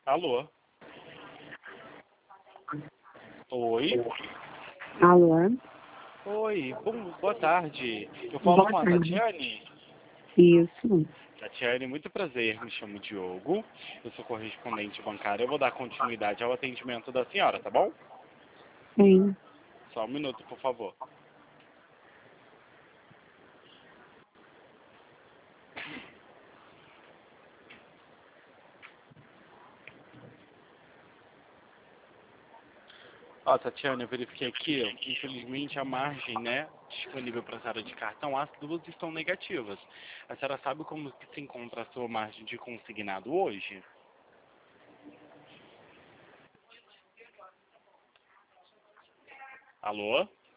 Alô? Oi? Alô? Oi, boa tarde. Eu falo Boa com a tarde. Tatiane. Isso. Tatiane, muito prazer, me chamo Diogo. Eu sou correspondente bancário. Eu vou dar continuidade ao atendimento da senhora, tá bom? Sim. Só um minuto, por favor. Ó, Tatiane, eu verifiquei aqui, infelizmente a margem, né, disponível para a senhora de cartão, as duas estão negativas. A senhora sabe como que se encontra a sua margem de consignado hoje? Alô?